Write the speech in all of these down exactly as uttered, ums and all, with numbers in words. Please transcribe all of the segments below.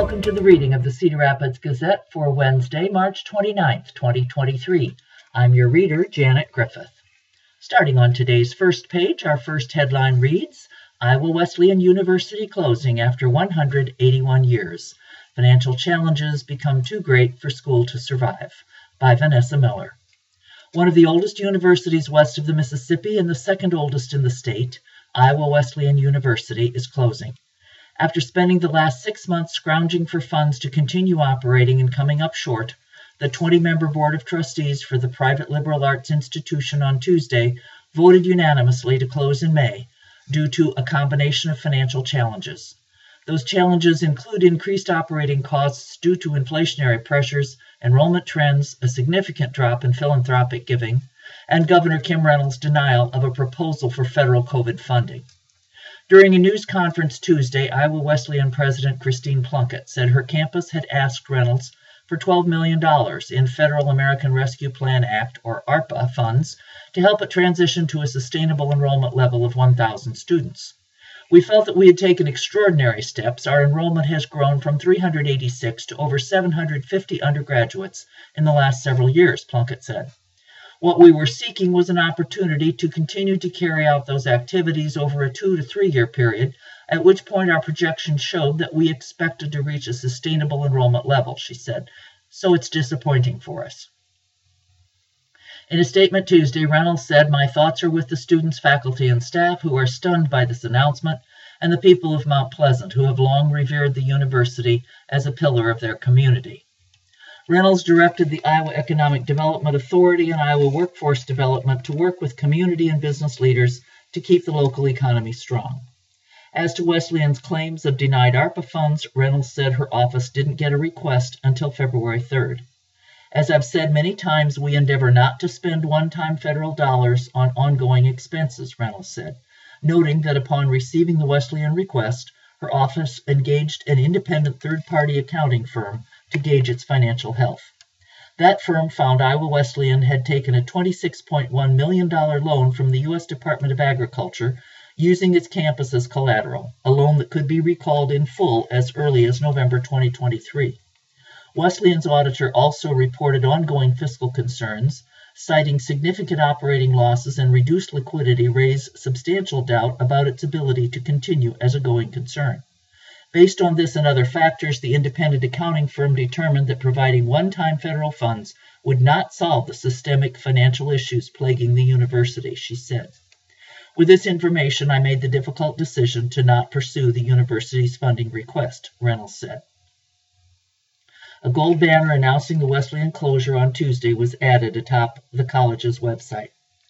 Welcome to the reading of the Cedar Rapids Gazette for Wednesday, March twenty-ninth, twenty twenty-three. I'm your reader, Janet Griffith. Starting on today's first page, our first headline reads, Iowa Wesleyan University closing after one hundred eighty-one years. Financial challenges become too great for school to survive, by Vanessa Miller. One of the oldest universities west of the Mississippi and the second oldest in the state, Iowa Wesleyan University is closing. After spending the last six months scrounging for funds to continue operating and coming up short, the twenty-member Board of Trustees for the private liberal arts institution on Tuesday voted unanimously to close in May due to a combination of financial challenges. Those challenges include increased operating costs due to inflationary pressures, enrollment trends, a significant drop in philanthropic giving, and Governor Kim Reynolds' denial of a proposal for federal COVID funding. During a news conference Tuesday, Iowa Wesleyan President Christine Plunkett said her campus had asked Reynolds for twelve million dollars in Federal American Rescue Plan Act, or ARPA, funds to help it transition to a sustainable enrollment level of one thousand students. We felt that we had taken extraordinary steps. Our enrollment has grown from three hundred eighty-six to over seven hundred fifty undergraduates in the last several years, Plunkett said. What we were seeking was an opportunity to continue to carry out those activities over a two to three year period, at which point our projections showed that we expected to reach a sustainable enrollment level, she said. So it's disappointing for us. In a statement Tuesday, Reynolds said, "My thoughts are with the students, faculty, and staff who are stunned by this announcement, and the people of Mount Pleasant who have long revered the university as a pillar of their community." Reynolds directed the Iowa Economic Development Authority and Iowa Workforce Development to work with community and business leaders to keep the local economy strong. As to Wesleyan's claims of denied ARPA funds, Reynolds said her office didn't get a request until February third. "As I've said many times, we endeavor not to spend one-time federal dollars on ongoing expenses," Reynolds said, noting that upon receiving the Wesleyan request, her office engaged an independent third-party accounting firm to gauge its financial health. That firm found Iowa Wesleyan had taken a twenty-six point one million dollars loan from the U S Department of Agriculture using its campus as collateral, a loan that could be recalled in full as early as November twenty twenty-three. Wesleyan's auditor also reported ongoing fiscal concerns, citing significant operating losses and reduced liquidity raised substantial doubt about its ability to continue as a going concern. Based on this and other factors, the independent accounting firm determined that providing one-time federal funds would not solve the systemic financial issues plaguing the university, she said. "With this information, I made the difficult decision to not pursue the university's funding request," Reynolds said. A gold banner announcing the Wesleyan closure on Tuesday was added atop the college's website.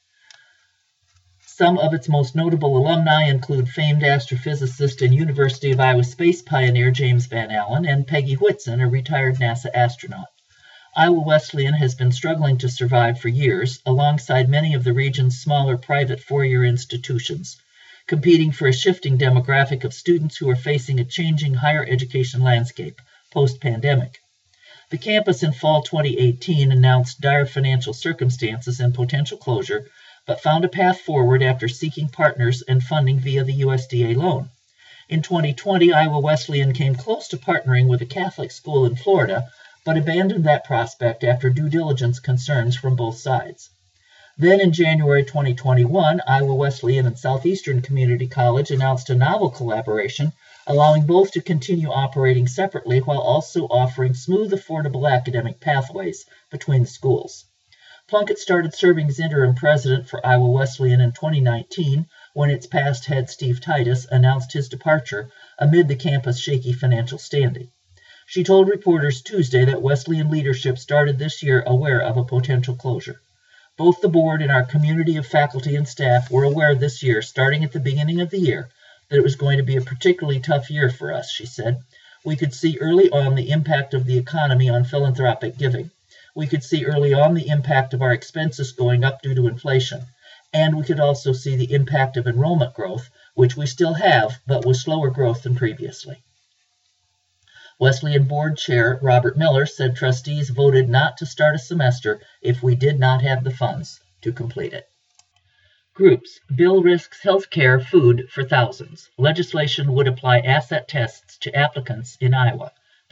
Some of its most notable alumni include famed astrophysicist and University of Iowa space pioneer James Van Allen and Peggy Whitson, a retired NASA astronaut. Iowa Wesleyan has been struggling to survive for years, alongside many of the region's smaller private four-year institutions, competing for a shifting demographic of students who are facing a changing higher education landscape post-pandemic. The campus in fall twenty eighteen announced dire financial circumstances and potential closure, but found a path forward after seeking partners and funding via the U S D A loan. In twenty twenty, Iowa Wesleyan came close to partnering with a Catholic school in Florida, but abandoned that prospect after due diligence concerns from both sides. Then in January twenty twenty-one, Iowa Wesleyan and Southeastern Community College announced a novel collaboration, allowing both to continue operating separately while also offering smooth, affordable academic pathways between the schools. Plunkett started serving as interim president for Iowa Wesleyan in twenty nineteen when its past head Steve Titus announced his departure amid the campus' shaky financial standing. She told reporters Tuesday that Wesleyan leadership started this year aware of a potential closure. "Both the board and our community of faculty and staff were aware this year, starting at the beginning of the year, that it was going to be a particularly tough year for us," she said. "We could see early on the impact of the economy on philanthropic giving. We could see early on the impact of our expenses going up due to inflation, and we could also see the impact of enrollment growth, which we still have, but with slower growth than previously." Wesleyan Board Chair Robert Miller said trustees voted not to start a semester if we did not have the funds to complete it. Groups. Bill risks health care food for thousands. Legislation would apply asset tests to applicants in Iowa,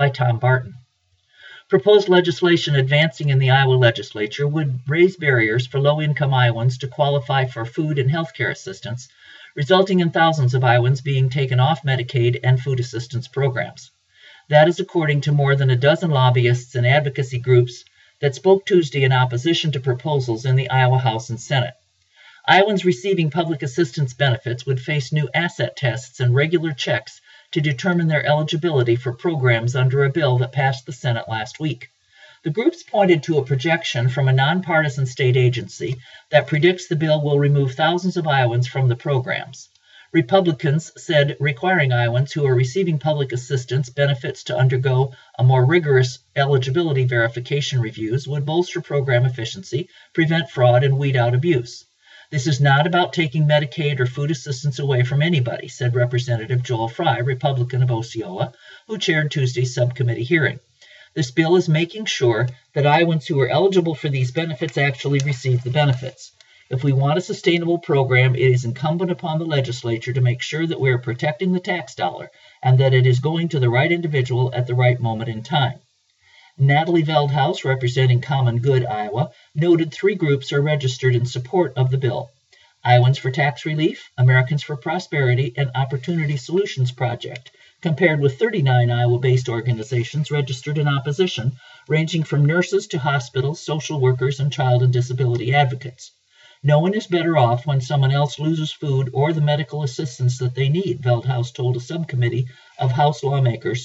by Tom Barton. Proposed legislation advancing in the Iowa legislature would raise barriers for low-income Iowans to qualify for food and health care assistance, resulting in thousands of Iowans being taken off Medicaid and food assistance programs. That is according to more than a dozen lobbyists and advocacy groups that spoke Tuesday in opposition to proposals in the Iowa House and Senate. Iowans receiving public assistance benefits would face new asset tests and regular checks to determine their eligibility for programs under a bill that passed the Senate last week. The groups pointed to a projection from a nonpartisan state agency that predicts the bill will remove thousands of Iowans from the programs. Republicans said requiring Iowans who are receiving public assistance benefits to undergo a more rigorous eligibility verification reviews would bolster program efficiency, prevent fraud, and weed out abuse. This is not about taking Medicaid or food assistance away from anybody, said Representative Joel Fry, Republican of Osceola, who chaired Tuesday's subcommittee hearing. This bill is making sure that Iowans who are eligible for these benefits actually receive the benefits. If we want a sustainable program, it is incumbent upon the legislature to make sure that we are protecting the tax dollar and that it is going to the right individual at the right moment in time. Natalie Veldhuis, representing Common Good Iowa, noted three groups are registered in support of the bill: Iowans for Tax Relief, Americans for Prosperity, and Opportunity Solutions Project, compared with thirty-nine Iowa-based organizations registered in opposition, ranging from nurses to hospitals, social workers, and child and disability advocates. No one is better off when someone else loses food or the medical assistance that they need, Veldhuis told a subcommittee of House lawmakers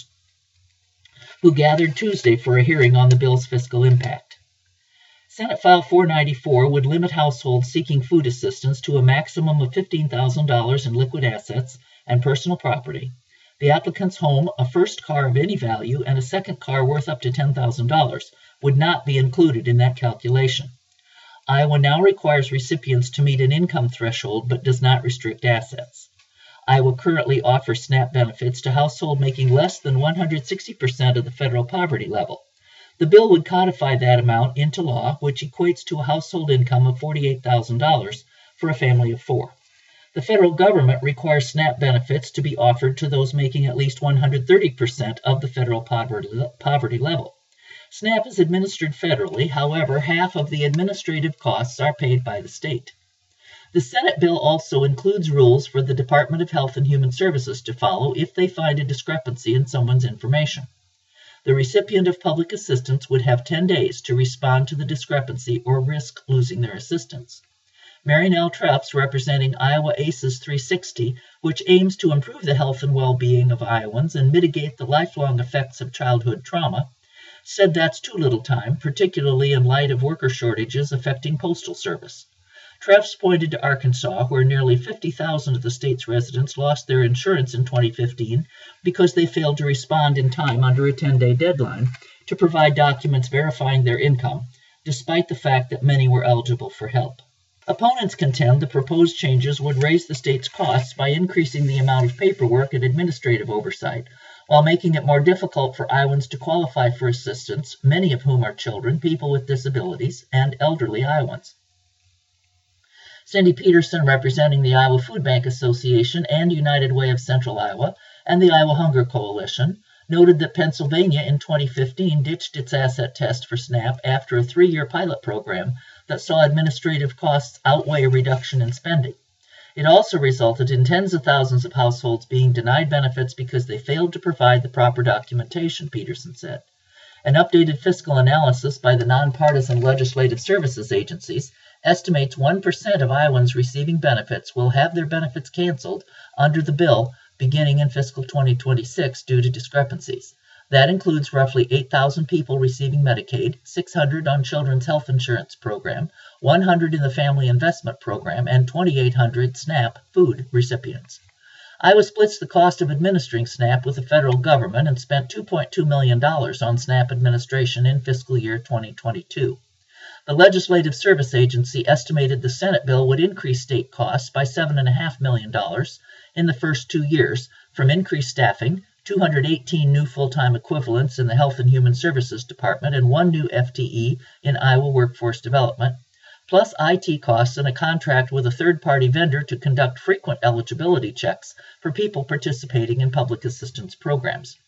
who gathered Tuesday for a hearing on the bill's fiscal impact. Senate File four ninety-four would limit households seeking food assistance to a maximum of fifteen thousand dollars in liquid assets and personal property. The applicant's home, a first car of any value, and a second car worth up to ten thousand dollars would not be included in that calculation. Iowa now requires recipients to meet an income threshold but does not restrict assets. Iowa currently offers SNAP benefits to households making less than one hundred sixty percent of the federal poverty level. The bill would codify that amount into law, which equates to a household income of forty-eight thousand dollars for a family of four. The federal government requires SNAP benefits to be offered to those making at least one hundred thirty percent of the federal poverty level. SNAP is administered federally, however, half of the administrative costs are paid by the state. The Senate bill also includes rules for the Department of Health and Human Services to follow if they find a discrepancy in someone's information. The recipient of public assistance would have ten days to respond to the discrepancy or risk losing their assistance. Mary Nell Trefs, representing Iowa ACES three sixty, which aims to improve the health and well-being of Iowans and mitigate the lifelong effects of childhood trauma, said that's too little time, particularly in light of worker shortages affecting Postal Service. Trefs pointed to Arkansas, where nearly fifty thousand of the state's residents lost their insurance in twenty fifteen because they failed to respond in time under a ten-day deadline to provide documents verifying their income, despite the fact that many were eligible for help. Opponents contend the proposed changes would raise the state's costs by increasing the amount of paperwork and administrative oversight, while making it more difficult for Iowans to qualify for assistance, many of whom are children, people with disabilities, and elderly Iowans. Cindy Peterson, representing the Iowa Food Bank Association and United Way of Central Iowa and the Iowa Hunger Coalition, noted that Pennsylvania in twenty fifteen ditched its asset test for SNAP after a three-year pilot program that saw administrative costs outweigh a reduction in spending. It also resulted in tens of thousands of households being denied benefits because they failed to provide the proper documentation, Peterson said. An updated fiscal analysis by the nonpartisan legislative services agencies estimates one percent of Iowans receiving benefits will have their benefits canceled under the bill beginning in fiscal twenty twenty-six due to discrepancies. That includes roughly eight thousand people receiving Medicaid, six hundred on Children's Health Insurance Program, one hundred in the Family Investment Program, and twenty-eight hundred SNAP food recipients. Iowa splits the cost of administering SNAP with the federal government and spent two point two million dollars on SNAP administration in fiscal year twenty twenty-two. The Legislative Service Agency estimated the Senate bill would increase state costs by seven point five million dollars in the first two years from increased staffing, two hundred eighteen new full-time equivalents in the Health and Human Services Department, and one new F T E in Iowa Workforce Development, plus I T costs and a contract with a third-party vendor to conduct frequent eligibility checks for people participating in public assistance programs.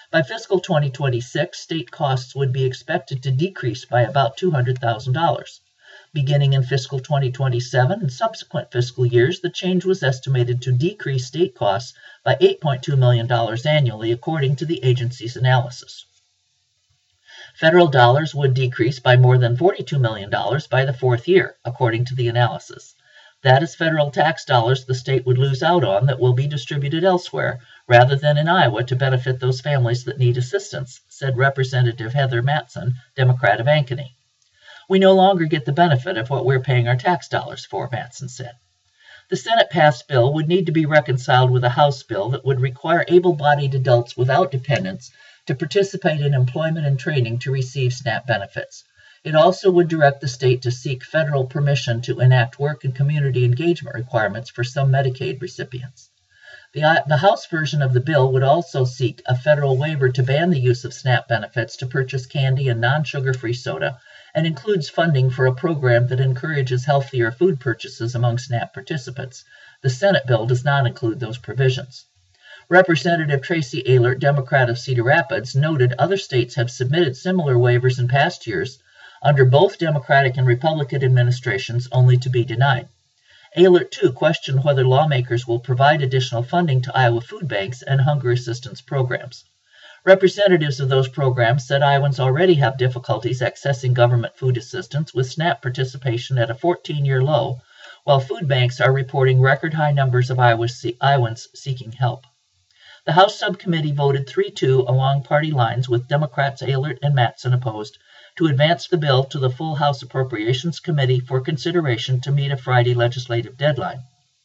By fiscal twenty twenty-six, state costs would be expected to decrease by about two hundred thousand dollars. Beginning in fiscal twenty twenty-seven and subsequent fiscal years, the change was estimated to decrease state costs by eight point two million dollars annually, according to the agency's analysis. Federal dollars would decrease by more than forty-two million dollars by the fourth year, according to the analysis. That is federal tax dollars the state would lose out on that will be distributed elsewhere, rather than in Iowa to benefit those families that need assistance, said Representative Heather Matson, Democrat of Ankeny. We no longer get the benefit of what we're paying our tax dollars for, Matson said. The Senate-passed bill would need to be reconciled with a House bill that would require able-bodied adults without dependents to participate in employment and training to receive SNAP benefits. It also would direct the state to seek federal permission to enact work and community engagement requirements for some Medicaid recipients. The, the House version of the bill would also seek a federal waiver to ban the use of SNAP benefits to purchase candy and non-sugar-free soda, and includes funding for a program that encourages healthier food purchases among SNAP participants. The Senate bill does not include those provisions. Representative Tracy Ahlert, Democrat of Cedar Rapids, noted other states have submitted similar waivers in past years under both Democratic and Republican administrations, only to be denied. Ahlert, too, questioned whether lawmakers will provide additional funding to Iowa food banks and hunger assistance programs. Representatives of those programs said Iowans already have difficulties accessing government food assistance, with SNAP participation at a fourteen-year low, while food banks are reporting record-high numbers of Iowans seeking help. The House subcommittee voted three two along party lines, with Democrats Ahlert and Matson opposed, to advance the bill to the full House Appropriations Committee for consideration to meet a Friday legislative deadline.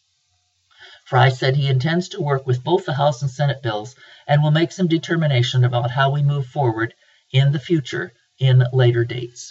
Fry said he intends to work with both the House and Senate bills and will make some determination about how we move forward in the future in later dates.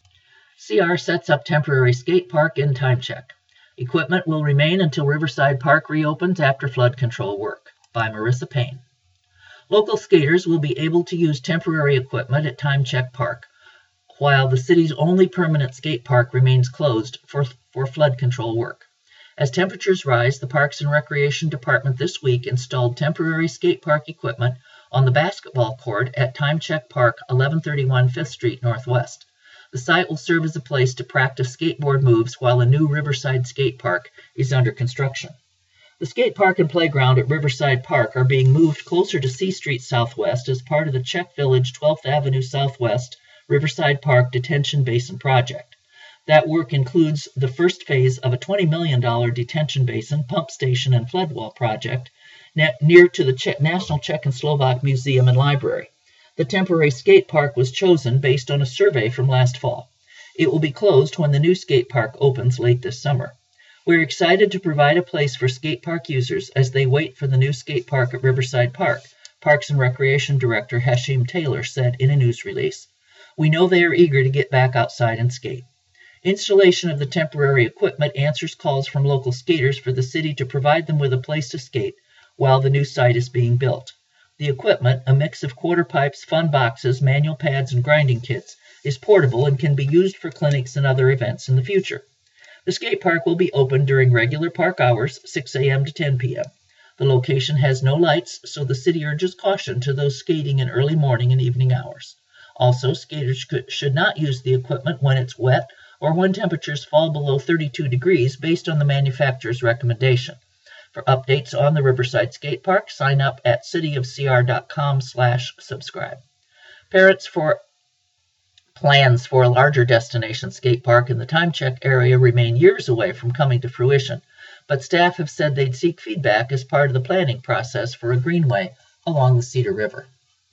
C R sets up temporary skate park in time check. Equipment will remain until Riverside Park reopens after flood control work. By Marissa Payne. Local skaters will be able to use temporary equipment at Time Check Park, while the city's only permanent skate park remains closed for, for flood control work. As temperatures rise, the Parks and Recreation Department this week installed temporary skate park equipment on the basketball court at Time Check Park, eleven thirty-one Fifth Street Northwest. The site will serve as a place to practice skateboard moves while a new Riverside skate park is under construction. The skate park and playground at Riverside Park are being moved closer to C Street Southwest as part of the Czech Village twelfth Avenue Southwest Riverside Park Detention Basin project. That work includes the first phase of a twenty million dollars detention basin, pump station, and floodwall project near to the Czech, National Czech and Slovak Museum and Library. The temporary skate park was chosen based on a survey from last fall. It will be closed when the new skate park opens late this summer. We're excited to provide a place for skate park users as they wait for the new skate park at Riverside Park, Parks and Recreation Director Hashim Taylor said in a news release. We know they are eager to get back outside and skate. Installation of the temporary equipment answers calls from local skaters for the city to provide them with a place to skate while the new site is being built. The equipment, a mix of quarter pipes, fun boxes, manual pads, and grinding kits, is portable and can be used for clinics and other events in the future. The skate park will be open during regular park hours, six a m to ten p m The location has no lights, so the city urges caution to those skating in early morning and evening hours. Also, skaters could, should not use the equipment when it's wet or when temperatures fall below thirty-two degrees based on the manufacturer's recommendation. For updates on the Riverside Skate Park, sign up at cityofcr.com slash subscribe. Parents for plans for a larger destination skate park in the Time Check area remain years away from coming to fruition, but staff have said they'd seek feedback as part of the planning process for a greenway along the Cedar River.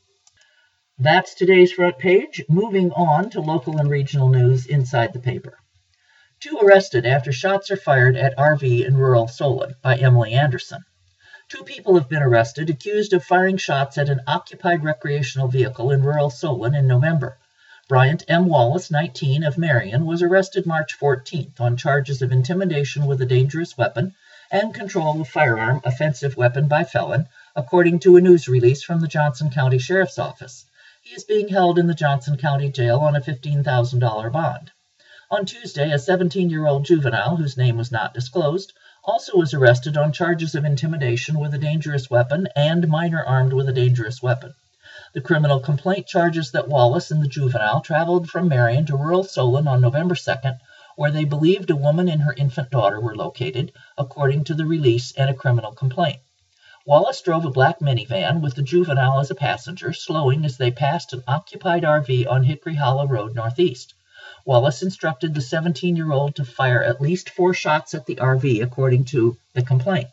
That's today's front page. Moving on to local and regional news inside the paper. Two arrested after shots are fired at R V in rural Solon, by Emily Anderson. Two people have been arrested accused of firing shots at an occupied recreational vehicle in rural Solon in November. Bryant M. Wallace, nineteen, of Marion, was arrested March fourteenth on charges of intimidation with a dangerous weapon and control of firearm, offensive weapon by felon, according to a news release from the Johnson County Sheriff's Office. He is being held in the Johnson County Jail on a fifteen thousand dollars bond. On Tuesday, a seventeen-year-old juvenile, whose name was not disclosed, also was arrested on charges of intimidation with a dangerous weapon and minor armed with a dangerous weapon. The criminal complaint charges that Wallace and the juvenile traveled from Marion to rural Solon on November second, where they believed a woman and her infant daughter were located, according to the release and a criminal complaint. Wallace drove a black minivan with the juvenile as a passenger, slowing as they passed an occupied R V on Hickory Hollow Road northeast. Wallace instructed the seventeen-year-old to fire at least four shots at the R V, according to the complaint.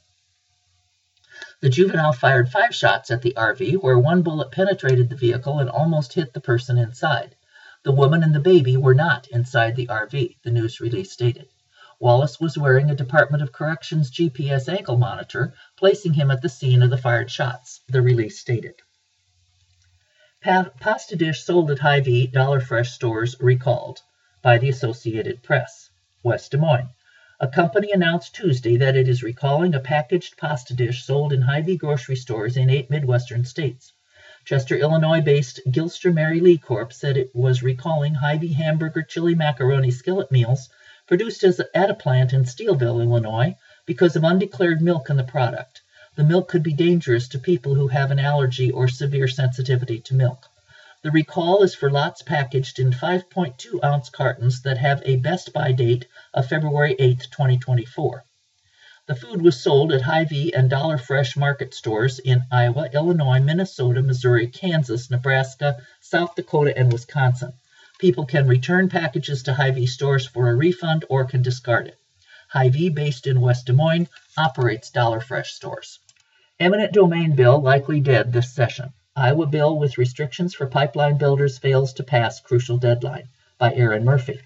The juvenile fired five shots at the R V, where one bullet penetrated the vehicle and almost hit the person inside. The woman and the baby were not inside the R V, the news release stated. Wallace was wearing a Department of Corrections G P S ankle monitor, placing him at the scene of the fired shots, the release stated. Pa- pasta dish sold at Hy-Vee Dollar Fresh stores recalled by the Associated Press. West Des Moines. A company announced Tuesday that it is recalling a packaged pasta dish sold in Hy-Vee grocery stores in eight Midwestern states. Chester, Illinois-based Gilster Mary Lee Corp said it was recalling Hy-Vee hamburger chili macaroni skillet meals produced as a, at a plant in Steelville, Illinois, because of undeclared milk in the product. The milk could be dangerous to people who have an allergy or severe sensitivity to milk. The recall is for lots packaged in five point two ounce cartons that have a Best By date of February eighth, twenty twenty-four. The food was sold at Hy-Vee and Dollar Fresh market stores in Iowa, Illinois, Minnesota, Missouri, Kansas, Nebraska, South Dakota, and Wisconsin. People can return packages to Hy-Vee stores for a refund or can discard it. Hy-Vee, based in West Des Moines, operates Dollar Fresh stores. Eminent domain bill likely dead this session. Iowa bill with restrictions for pipeline builders fails to pass crucial deadline, by Aaron Murphy.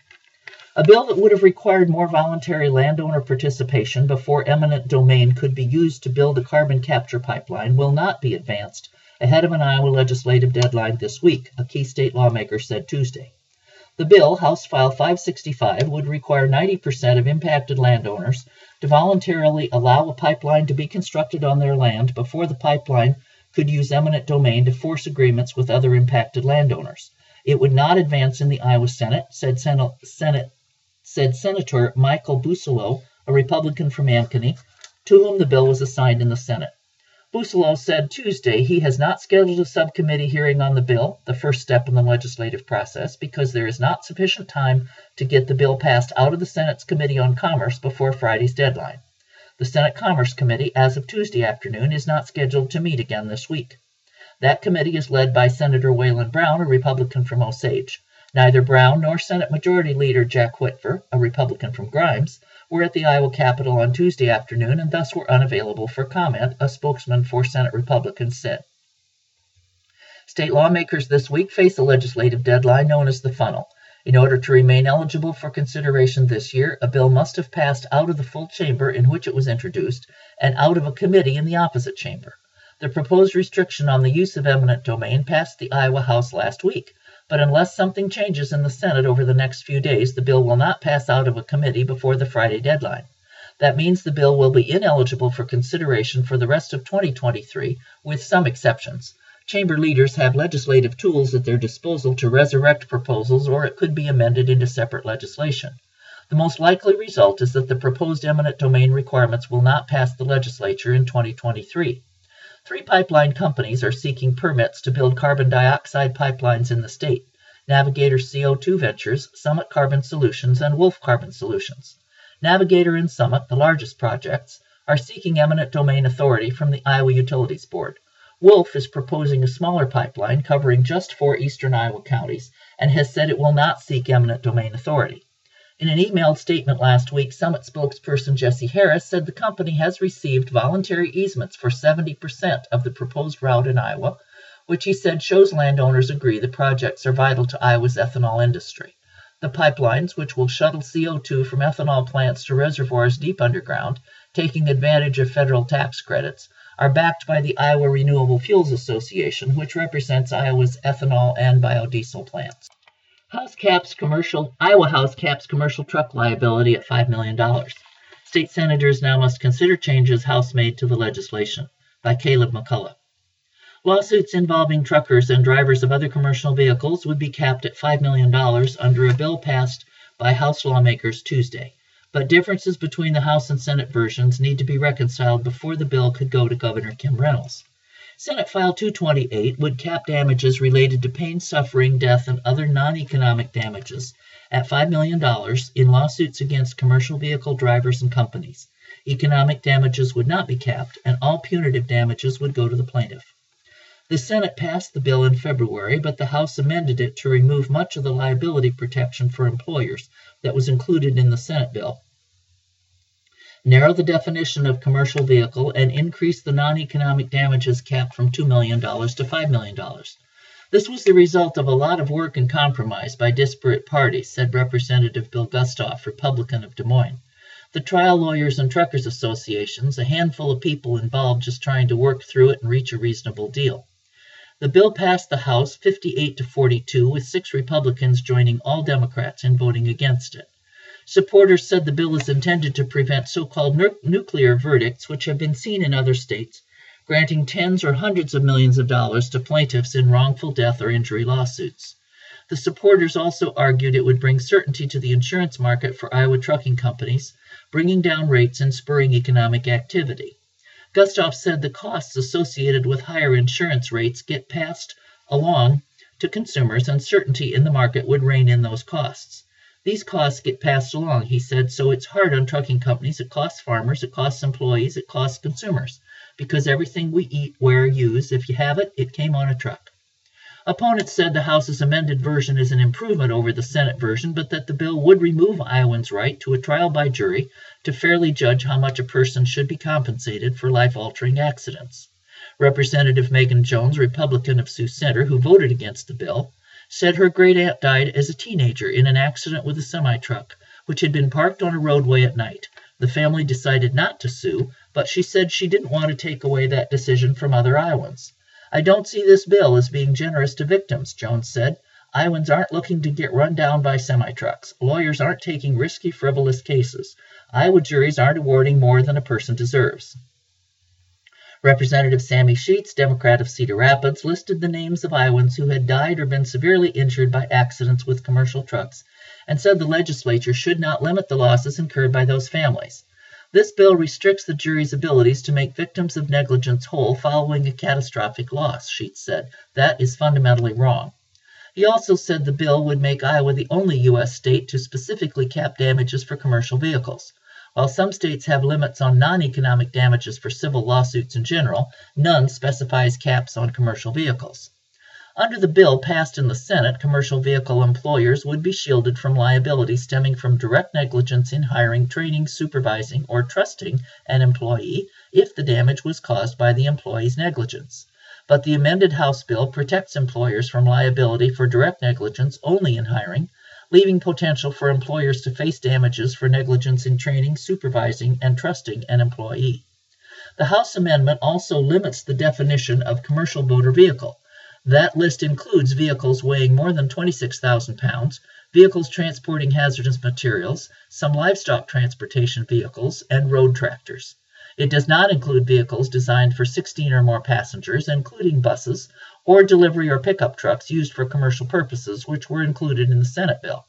A bill that would have required more voluntary landowner participation before eminent domain could be used to build a carbon capture pipeline will not be advanced ahead of an Iowa legislative deadline this week, a key state lawmaker said Tuesday. The bill, House File five sixty-five, would require ninety percent of impacted landowners to voluntarily allow a pipeline to be constructed on their land before the pipeline could use eminent domain to force agreements with other impacted landowners. It would not advance in the Iowa Senate, said, Sen- Senate, said Senator Michael Busolo, a Republican from Ankeny, to whom the bill was assigned in the Senate. Busolo said Tuesday he has not scheduled a subcommittee hearing on the bill, the first step in the legislative process, because there is not sufficient time to get the bill passed out of the Senate's Committee on Commerce before Friday's deadline. The Senate Commerce Committee, as of Tuesday afternoon, is not scheduled to meet again this week. That committee is led by Senator Waylon Brown, a Republican from Osage. Neither Brown nor Senate Majority Leader Jack Whitver, a Republican from Grimes, were at the Iowa Capitol on Tuesday afternoon and thus were unavailable for comment, a spokesman for Senate Republicans said. State lawmakers this week face a legislative deadline known as the funnel. In order to remain eligible for consideration this year, a bill must have passed out of the full chamber in which it was introduced and out of a committee in the opposite chamber. The proposed restriction on the use of eminent domain passed the Iowa House last week, but unless something changes in the Senate over the next few days, the bill will not pass out of a committee before the Friday deadline. That means the bill will be ineligible for consideration for the rest of twenty twenty-three, with some exceptions. Chamber leaders have legislative tools at their disposal to resurrect proposals, or it could be amended into separate legislation. The most likely result is that the proposed eminent domain requirements will not pass the legislature in twenty twenty-three. Three pipeline companies are seeking permits to build carbon dioxide pipelines in the state: Navigator C O two Ventures, Summit Carbon Solutions, and Wolf Carbon Solutions. Navigator and Summit, the largest projects, are seeking eminent domain authority from the Iowa Utilities Board. Wolf is proposing a smaller pipeline covering just four eastern Iowa counties and has said it will not seek eminent domain authority. In an emailed statement last week, Summit spokesperson Jesse Harris said the company has received voluntary easements for seventy percent of the proposed route in Iowa, which he said shows landowners agree the projects are vital to Iowa's ethanol industry. The pipelines, which will shuttle C O two from ethanol plants to reservoirs deep underground, taking advantage of federal tax credits, are backed by the Iowa Renewable Fuels Association, which represents Iowa's ethanol and biodiesel plants. House caps commercial, Iowa House caps commercial truck liability at five million dollars. State senators now must consider changes House made to the legislation, by Caleb McCullough. Lawsuits involving truckers and drivers of other commercial vehicles would be capped at five million dollars under a bill passed by House lawmakers Tuesday. But differences between the House and Senate versions need to be reconciled before the bill could go to Governor Kim Reynolds. Senate File two twenty-eight would cap damages related to pain, suffering, death, and other non-economic damages at five million dollars in lawsuits against commercial vehicle drivers and companies. Economic damages would not be capped, and all punitive damages would go to the plaintiff. The Senate passed the bill in February, but the House amended it to remove much of the liability protection for employers that was included in the Senate bill, narrow the definition of commercial vehicle, and increase the non-economic damages cap from two million dollars to five million dollars. This was the result of a lot of work and compromise by disparate parties, said Representative Bill Gustav, Republican of Des Moines. The trial lawyers and truckers associations, a handful of people involved just trying to work through it and reach a reasonable deal. The bill passed the House fifty-eight to forty-two, with six Republicans joining all Democrats in voting against it. Supporters said the bill is intended to prevent so-called nu- nuclear verdicts, which have been seen in other states, granting tens or hundreds of millions of dollars to plaintiffs in wrongful death or injury lawsuits. The supporters also argued it would bring certainty to the insurance market for Iowa trucking companies, bringing down rates and spurring economic activity. Gustav said the costs associated with higher insurance rates get passed along to consumers, and certainty in the market would rein in those costs. These costs get passed along, he said, so it's hard on trucking companies, it costs farmers, it costs employees, it costs consumers, because everything we eat, wear, use, if you have it, it came on a truck. Opponents said the House's amended version is an improvement over the Senate version, but that the bill would remove Iowans' right to a trial by jury to fairly judge how much a person should be compensated for life-altering accidents. Representative Megan Jones, Republican of Sioux Center, who voted against the bill, said her great-aunt died as a teenager in an accident with a semi-truck, which had been parked on a roadway at night. The family decided not to sue, but she said she didn't want to take away that decision from other Iowans. I don't see this bill as being generous to victims, Jones said. Iowans aren't looking to get run down by semi-trucks. Lawyers aren't taking risky, frivolous cases. Iowa juries aren't awarding more than a person deserves. Representative Sammy Sheets, Democrat of Cedar Rapids, listed the names of Iowans who had died or been severely injured by accidents with commercial trucks and said the legislature should not limit the losses incurred by those families. This bill restricts the jury's abilities to make victims of negligence whole following a catastrophic loss, Sheets said. That is fundamentally wrong. He also said the bill would make Iowa the only U S state to specifically cap damages for commercial vehicles. While some states have limits on non-economic damages for civil lawsuits in general, none specifies caps on commercial vehicles. Under the bill passed in the Senate, commercial vehicle employers would be shielded from liability stemming from direct negligence in hiring, training, supervising, or trusting an employee if the damage was caused by the employee's negligence. But the amended House bill protects employers from liability for direct negligence only in hiring, leaving potential for employers to face damages for negligence in training, supervising, and trusting an employee. The House amendment also limits the definition of commercial motor vehicle. That list includes vehicles weighing more than twenty-six thousand pounds, vehicles transporting hazardous materials, some livestock transportation vehicles, and road tractors. It does not include vehicles designed for sixteen or more passengers, including buses, or delivery or pickup trucks used for commercial purposes, which were included in the Senate bill.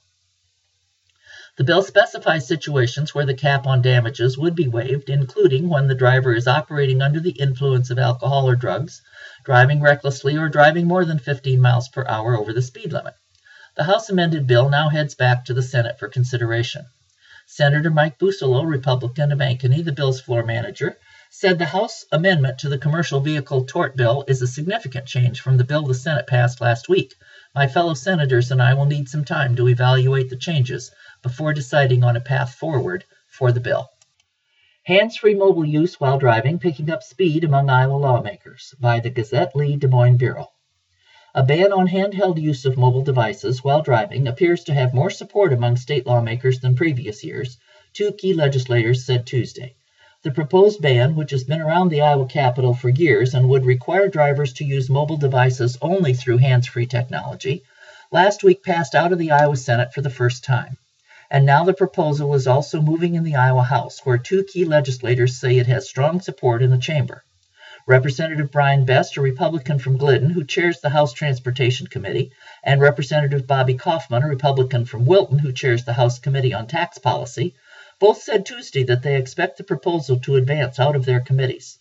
The bill specifies situations where the cap on damages would be waived, including when the driver is operating under the influence of alcohol or drugs, driving recklessly, or driving more than fifteen miles per hour over the speed limit. The House amended bill now heads back to the Senate for consideration. Senator Mike Busolo, Republican of Ankeny, the bill's floor manager, said the House amendment to the commercial vehicle tort bill is a significant change from the bill the Senate passed last week. My fellow senators and I will need some time to evaluate the changes before deciding on a path forward for the bill. Hands-free mobile use while driving, picking up speed among Iowa lawmakers, by the Gazette-Lee Des Moines Bureau. A ban on handheld use of mobile devices while driving appears to have more support among state lawmakers than previous years, two key legislators said Tuesday. The proposed ban, which has been around the Iowa Capitol for years and would require drivers to use mobile devices only through hands-free technology, last week passed out of the Iowa Senate for the first time. And now the proposal is also moving in the Iowa House, where two key legislators say it has strong support in the chamber. Representative Brian Best, a Republican from Glidden, who chairs the House Transportation Committee, and Representative Bobby Kaufman, a Republican from Wilton, who chairs the House Committee on Tax Policy, both said Tuesday that they expect the proposal to advance out of their committees.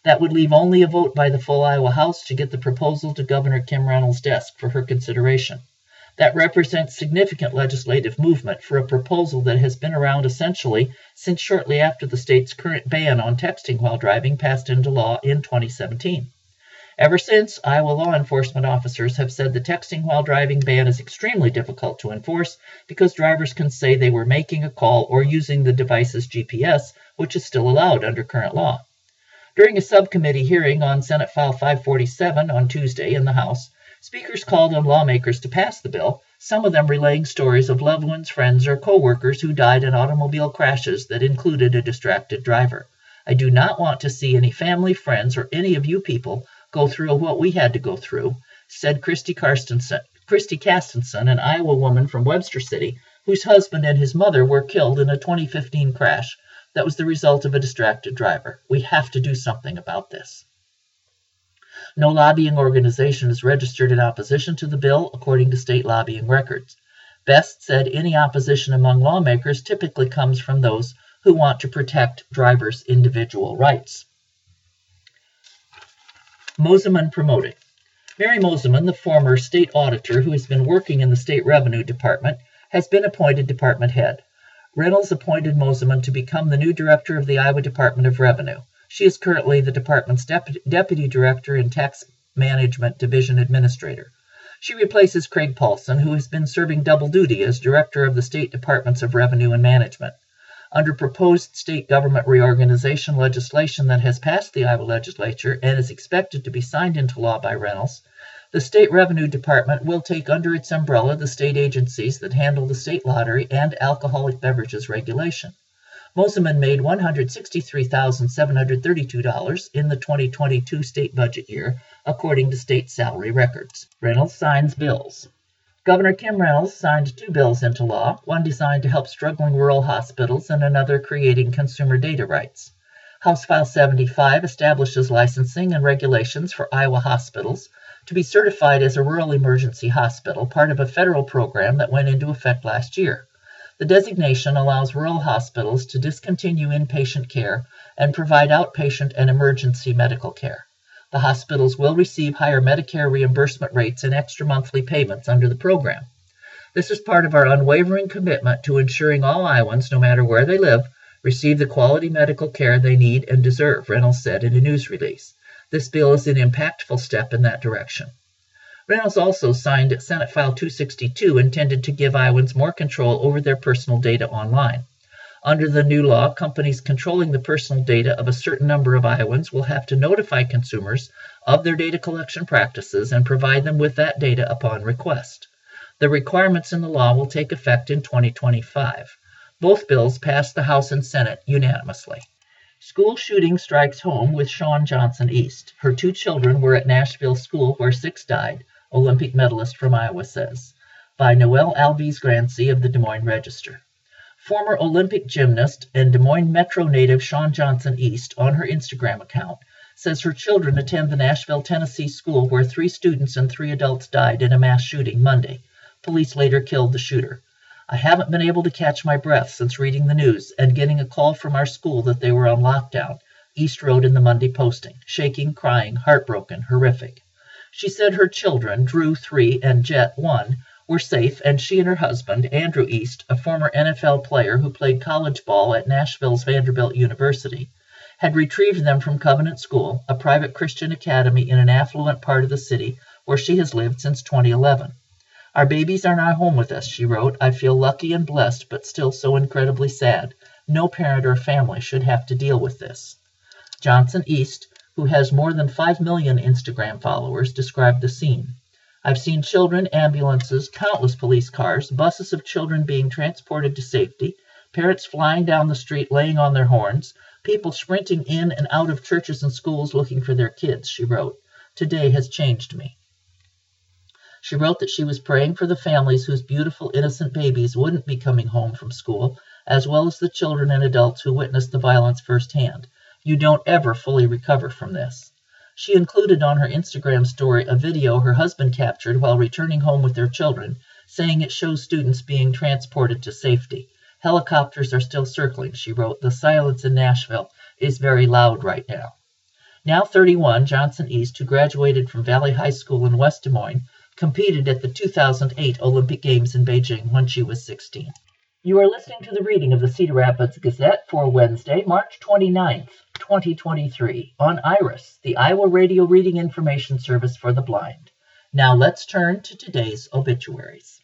That would leave only a vote by the full Iowa House to get the proposal to Governor Kim Reynolds' desk for her consideration. That represents significant legislative movement for a proposal that has been around essentially since shortly after the state's current ban on texting while driving passed into law in twenty seventeen. Ever since, Iowa law enforcement officers have said the texting while driving ban is extremely difficult to enforce because drivers can say they were making a call or using the device's G P S, which is still allowed under current law. During a subcommittee hearing on Senate File five forty-seven on Tuesday in the House, speakers called on lawmakers to pass the bill, some of them relaying stories of loved ones, friends, or co-workers who died in automobile crashes that included a distracted driver. I do not want to see any family, friends, or any of you people go through what we had to go through, said Christy Carstensen, Christy Castenson, an Iowa woman from Webster City, whose husband and his mother were killed in a twenty fifteen crash that was the result of a distracted driver. We have to do something about this. No lobbying organization is registered in opposition to the bill, according to state lobbying records. Best said any opposition among lawmakers typically comes from those who want to protect drivers' individual rights. Mosiman promoted. Mary Mosiman, the former state auditor who has been working in the State Revenue Department, has been appointed department head. Reynolds appointed Mosiman to become the new director of the Iowa Department of Revenue. She is currently the department's deputy, deputy director and tax management division administrator. She replaces Craig Paulson, who has been serving double duty as director of the State Departments of Revenue and Management. Under proposed state government reorganization legislation that has passed the Iowa legislature and is expected to be signed into law by Reynolds, the State Revenue Department will take under its umbrella the state agencies that handle the state lottery and alcoholic beverages regulation. Mosiman made one hundred sixty-three thousand seven hundred thirty-two dollars in the twenty twenty-two state budget year, according to state salary records. Reynolds signs bills. Governor Kim Reynolds signed two bills into law, one designed to help struggling rural hospitals and another creating consumer data rights. House File seventy-five establishes licensing and regulations for Iowa hospitals to be certified as a rural emergency hospital, part of a federal program that went into effect last year. The designation allows rural hospitals to discontinue inpatient care and provide outpatient and emergency medical care. The hospitals will receive higher Medicare reimbursement rates and extra monthly payments under the program. This is part of our unwavering commitment to ensuring all Iowans, no matter where they live, receive the quality medical care they need and deserve, Reynolds said in a news release. This bill is an impactful step in that direction. Reynolds also signed Senate File two sixty-two, intended to give Iowans more control over their personal data online. Under the new law, companies controlling the personal data of a certain number of Iowans will have to notify consumers of their data collection practices and provide them with that data upon request. The requirements in the law will take effect in twenty twenty-five. Both bills passed the House and Senate unanimously. School shooting strikes home with Shawn Johnson East. Her two children were at Nashville School where six died, Olympic medalist from Iowa says. By Noelle Alves Grancy of the Des Moines Register. Former Olympic gymnast and Des Moines Metro native Shawn Johnson East, on her Instagram account, says her children attend the Nashville, Tennessee school where three students and three adults died in a mass shooting Monday. Police later killed the shooter. I haven't been able to catch my breath since reading the news and getting a call from our school that they were on lockdown, East wrote in the Monday posting, shaking, crying, heartbroken, horrific. She said her children, Drew, three, and Jet, one, were safe, and she and her husband, Andrew East, a former N F L player who played college ball at Nashville's Vanderbilt University, had retrieved them from Covenant School, a private Christian academy in an affluent part of the city where she has lived since twenty eleven. Our babies are now home with us, she wrote. I feel lucky and blessed, but still so incredibly sad. No parent or family should have to deal with this. Johnson East, who has more than five million Instagram followers, described the scene. I've seen children, ambulances, countless police cars, buses of children being transported to safety, parents flying down the street laying on their horns, people sprinting in and out of churches and schools looking for their kids, she wrote. Today has changed me. She wrote that she was praying for the families whose beautiful, innocent babies wouldn't be coming home from school, as well as the children and adults who witnessed the violence firsthand. You don't ever fully recover from this. She included on her Instagram story a video her husband captured while returning home with their children, saying it shows students being transported to safety. Helicopters are still circling, she wrote. The silence in Nashville is very loud right now. Now thirty-one, Johnson East, who graduated from Valley High School in West Des Moines, competed at the two thousand eight Olympic Games in Beijing when she was sixteen. You are listening to the reading of the Cedar Rapids Gazette for Wednesday, March twenty-ninth, twenty twenty-three, on IRIS, the Iowa Radio Reading Information Service for the Blind. Now let's turn to today's obituaries.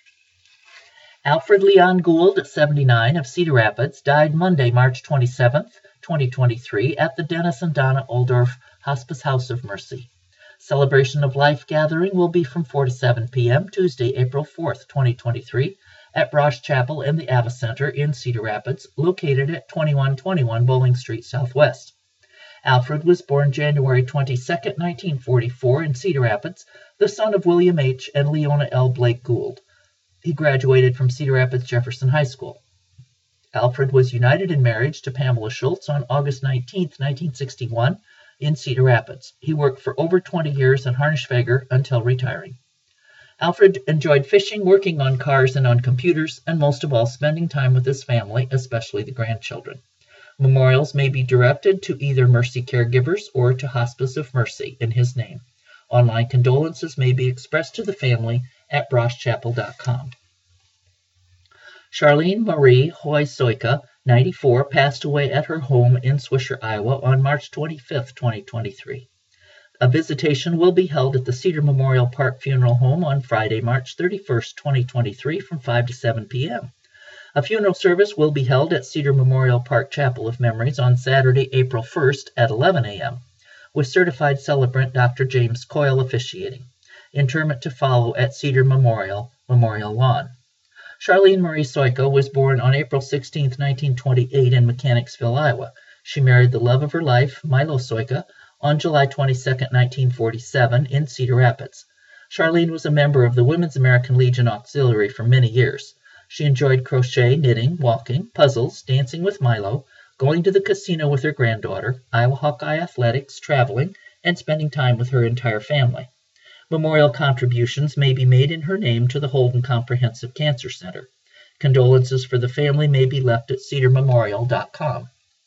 Alfred Leon Gould, seventy-nine, of Cedar Rapids, died Monday, March twenty-seventh, twenty twenty-three, at the Dennis and Donna Oldorf Hospice House of Mercy. Celebration of Life gathering will be from four to seven p m Tuesday, April fourth, twenty twenty-three, at Brosh Chapel in the Ava Center in Cedar Rapids, located at twenty-one twenty-one Bowling Street Southwest. Alfred was born January twenty-second, nineteen forty-four, in Cedar Rapids, the son of William H. and Leona L. Blake Gould. He graduated from Cedar Rapids Jefferson High School. Alfred was united in marriage to Pamela Schultz on August nineteenth, nineteen sixty-one, in Cedar Rapids. He worked for over twenty years at Harnischweger until retiring. Alfred enjoyed fishing, working on cars and on computers, and most of all spending time with his family, especially the grandchildren. Memorials may be directed to either Mercy Caregivers or to Hospice of Mercy in his name. Online condolences may be expressed to the family at brosh chapel dot com. Charlene Marie Hoy Soika, ninety-four, passed away at her home in Swisher, Iowa on March twenty-fifth, twenty twenty-three. A visitation will be held at the Cedar Memorial Park Funeral Home on Friday, March thirty-first, twenty twenty-three from five to seven p m A funeral service will be held at Cedar Memorial Park Chapel of Memories on Saturday, April first at eleven a m, with certified celebrant Doctor James Coyle officiating. Interment to follow at Cedar Memorial, Memorial Lawn. Charlene Marie Soika was born on April sixteenth, nineteen twenty-eight in Mechanicsville, Iowa. She married the love of her life, Milo Soika, on July twenty-second, nineteen forty-seven in Cedar Rapids. Charlene was a member of the Women's American Legion Auxiliary for many years. She enjoyed crochet, knitting, walking, puzzles, dancing with Milo, going to the casino with her granddaughter, Iowa Hawkeye Athletics, traveling, and spending time with her entire family. Memorial contributions may be made in her name to the Holden Comprehensive Cancer Center. Condolences for the family may be left at cedar memorial dot com.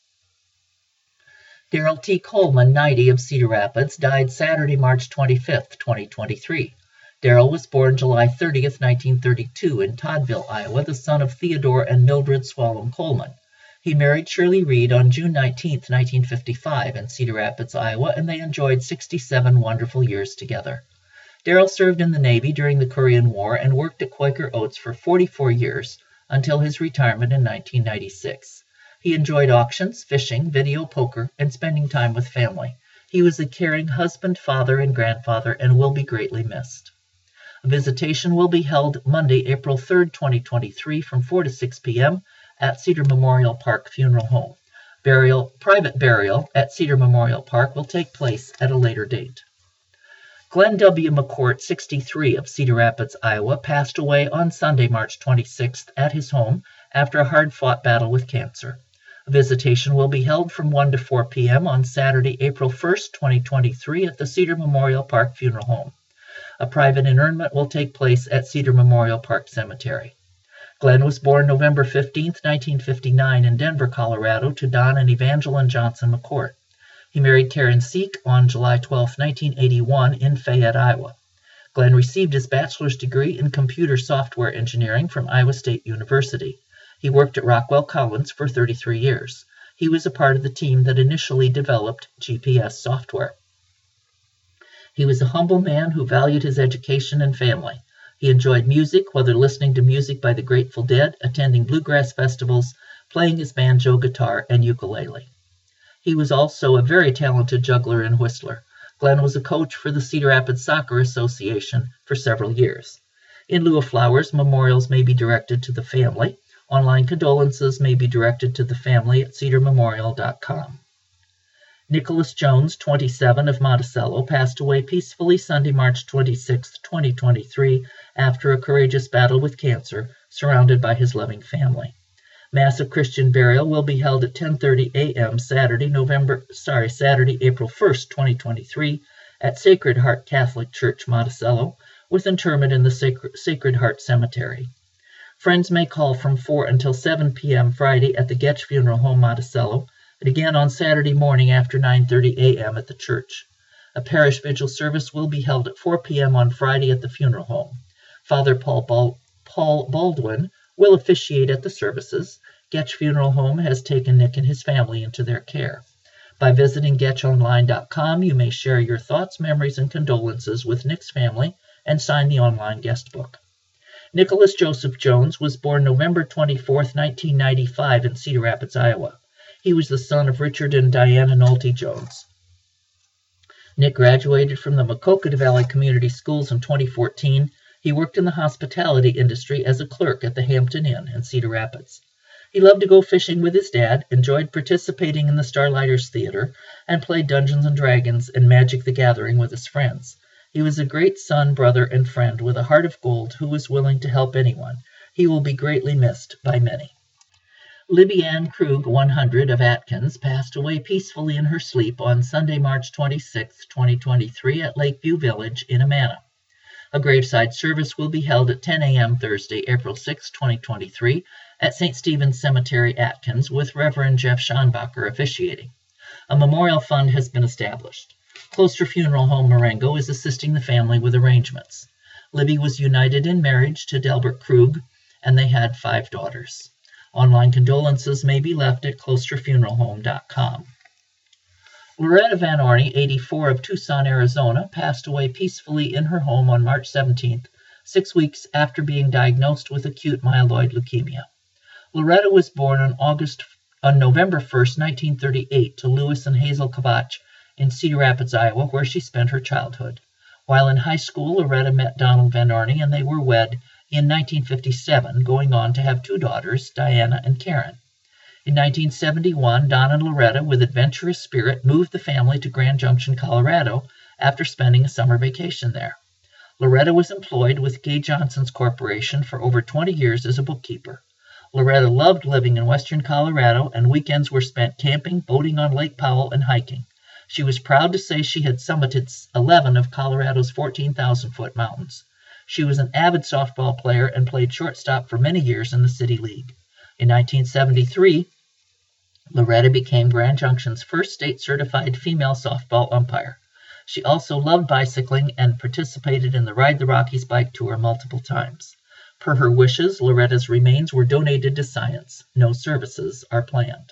Darrell T. Coleman, ninety, of Cedar Rapids, died Saturday, March twenty-fifth, twenty twenty-three. Darrell was born July thirtieth, nineteen thirty-two, in Toddville, Iowa, the son of Theodore and Mildred Swallem Coleman. He married Shirley Reed on June nineteenth, nineteen fifty-five, in Cedar Rapids, Iowa, and they enjoyed sixty-seven wonderful years together. Darrell served in the Navy during the Korean War and worked at Quaker Oats for forty-four years until his retirement in nineteen ninety-six. He enjoyed auctions, fishing, video poker, and spending time with family. He was a caring husband, father, and grandfather and will be greatly missed. A visitation will be held Monday, April third, twenty twenty-three from four to six p m at Cedar Memorial Park Funeral Home. Burial, private burial at Cedar Memorial Park will take place at a later date. Glenn W. McCourt, sixty-three, of Cedar Rapids, Iowa, passed away on Sunday, March twenty-sixth, at his home after a hard-fought battle with cancer. A visitation will be held from one to four p m on Saturday, April first, twenty twenty-three, at the Cedar Memorial Park Funeral Home. A private interment will take place at Cedar Memorial Park Cemetery. Glenn was born November fifteenth, nineteen fifty-nine, in Denver, Colorado, to Don and Evangeline Johnson McCourt. He married Karen Seek on July twelfth, nineteen eighty-one, in Fayette, Iowa. Glenn received his bachelor's degree in computer software engineering from Iowa State University. He worked at Rockwell Collins for thirty-three years. He was a part of the team that initially developed G P S software. He was a humble man who valued his education and family. He enjoyed music, whether listening to music by the Grateful Dead, attending bluegrass festivals, playing his banjo, guitar, and ukulele. He was also a very talented juggler and whistler. Glenn was a coach for the Cedar Rapids Soccer Association for several years. In lieu of flowers, memorials may be directed to the family. Online condolences may be directed to the family at cedar memorial dot com. Nicholas Jones, twenty-seven, of Monticello, passed away peacefully Sunday, March twenty-sixth, twenty twenty-three, after a courageous battle with cancer, surrounded by his loving family. Mass of Christian burial will be held at ten thirty a m Saturday, November, sorry, Saturday, April first, twenty twenty-three, at Sacred Heart Catholic Church, Monticello, with interment in the Sacred, Sacred Heart Cemetery. Friends may call from four until seven p m Friday at the Getch Funeral Home, Monticello. and again on Saturday morning after nine thirty a m at the church. A parish vigil service will be held at four p m on Friday at the funeral home. Father Paul, Bal- Paul Baldwin will officiate at the services. Getch Funeral Home has taken Nick and his family into their care. By visiting getch online dot com, you may share your thoughts, memories, and condolences with Nick's family and sign the online guest book. Nicholas Joseph Jones was born November twenty-fourth, nineteen ninety-five in Cedar Rapids, Iowa. He was the son of Richard and Diana Nolte Jones. Nick graduated from the Maquoketa Valley Community Schools in twenty fourteen. He worked in the hospitality industry as a clerk at the Hampton Inn in Cedar Rapids. He loved to go fishing with his dad, enjoyed participating in the Starlighters Theater, and played Dungeons and Dragons and Magic the Gathering with his friends. He was a great son, brother, and friend with a heart of gold who was willing to help anyone. He will be greatly missed by many. Libby Ann Krug, one hundred, of Atkins, passed away peacefully in her sleep on Sunday, March twenty-sixth, twenty twenty-three at Lakeview Village in Amana. A graveside service will be held at ten a m Thursday, April sixth, twenty twenty-three at Saint Stephen's Cemetery, Atkins, with Reverend Jeff Schonbacher officiating. A memorial fund has been established. Closter Funeral Home Marengo is assisting the family with arrangements. Libby was united in marriage to Delbert Krug, and they had five daughters. Online condolences may be left at closter funeral home dot com. Loretta Van Orney, eighty-four, of Tucson, Arizona, passed away peacefully in her home on March seventeenth, six weeks after being diagnosed with acute myeloid leukemia. Loretta was born on August on November first, nineteen thirty-eight, to Louis and Hazel Kovach in Cedar Rapids, Iowa, where she spent her childhood. While in high school, Loretta met Donald Van Orney, and they were wed in nineteen fifty-seven, going on to have two daughters, Diana and Karen. In nineteen seventy-one, Don and Loretta, with adventurous spirit, moved the family to Grand Junction, Colorado, after spending a summer vacation there. Loretta was employed with Gay Johnson's Corporation for over twenty years as a bookkeeper. Loretta loved living in western Colorado, and weekends were spent camping, boating on Lake Powell, and hiking. She was proud to say she had summited eleven of Colorado's fourteen thousand foot mountains. She was an avid softball player and played shortstop for many years in the City League. In nineteen seventy-three, Loretta became Grand Junction's first state-certified female softball umpire. She also loved bicycling and participated in the Ride the Rockies bike tour multiple times. Per her wishes, Loretta's remains were donated to science. No services are planned.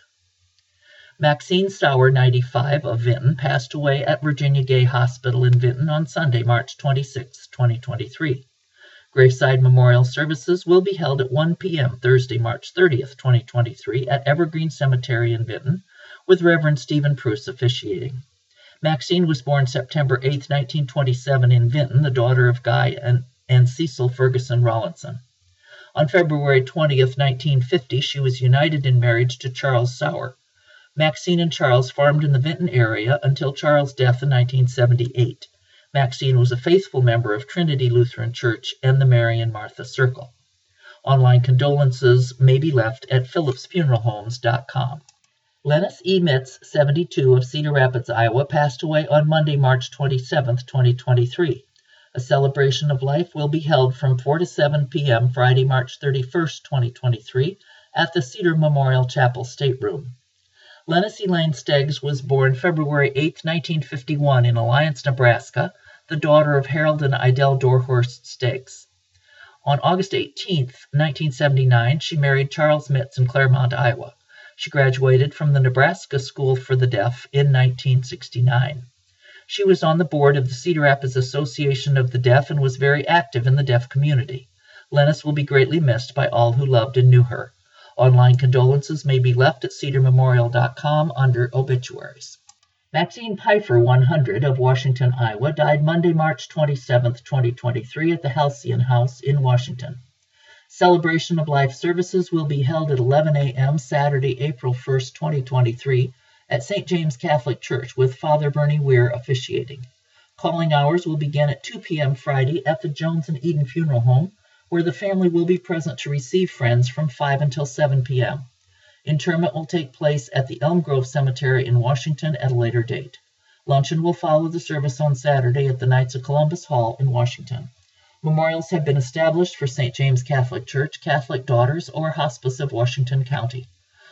Maxine Sauer, ninety-five, of Vinton, passed away at Virginia Gay Hospital in Vinton on Sunday, March twenty-sixth, twenty twenty-three. Graveside memorial services will be held at one p m Thursday, March thirtieth, twenty twenty-three at Evergreen Cemetery in Vinton, with Reverend Stephen Pruce officiating. Maxine was born September eighth, nineteen twenty-seven in Vinton, the daughter of Guy and, and Cecil Ferguson Rawlinson. On February twentieth, nineteen fifty, she was united in marriage to Charles Sauer. Maxine and Charles farmed in the Vinton area until Charles' death in nineteen seventy-eight. Maxine was a faithful member of Trinity Lutheran Church and the Mary and Martha Circle. Online condolences may be left at phillips funeral homes dot com. Lennis E. Mitz, seventy-two, of Cedar Rapids, Iowa, passed away on Monday, March twenty-seventh, twenty twenty-three. A celebration of life will be held from four to seven p m Friday, March thirty-first, twenty twenty-three, at the Cedar Memorial Chapel Stateroom. Lennis Elaine Steggs was born February eighth, nineteen fifty-one, in Alliance, Nebraska, the daughter of Harold and Idell Dorhorst Steggs. On August eighteenth, nineteen seventy-nine, she married Charles Mitz in Claremont, Iowa. She graduated from the Nebraska School for the Deaf in nineteen sixty-nine. She was on the board of the Cedar Rapids Association of the Deaf and was very active in the deaf community. Lennis will be greatly missed by all who loved and knew her. Online condolences may be left at cedar memorial dot com under obituaries. Maxine Pfeiffer, one hundred, of Washington, Iowa, died Monday, March twenty-seventh, twenty twenty-three, at the Halcyon House in Washington. Celebration of Life services will be held at eleven a m Saturday, April first, twenty twenty-three, at Saint James Catholic Church, with Father Bernie Weir officiating. Calling hours will begin at two p m Friday at the Jones and Eden Funeral Home, where the family will be present to receive friends from five until seven p m Interment will take place at the Elm Grove Cemetery in Washington at a later date. Luncheon will follow the service on Saturday at the Knights of Columbus Hall in Washington. Memorials have been established for Saint James Catholic Church, Catholic Daughters, or Hospice of Washington County.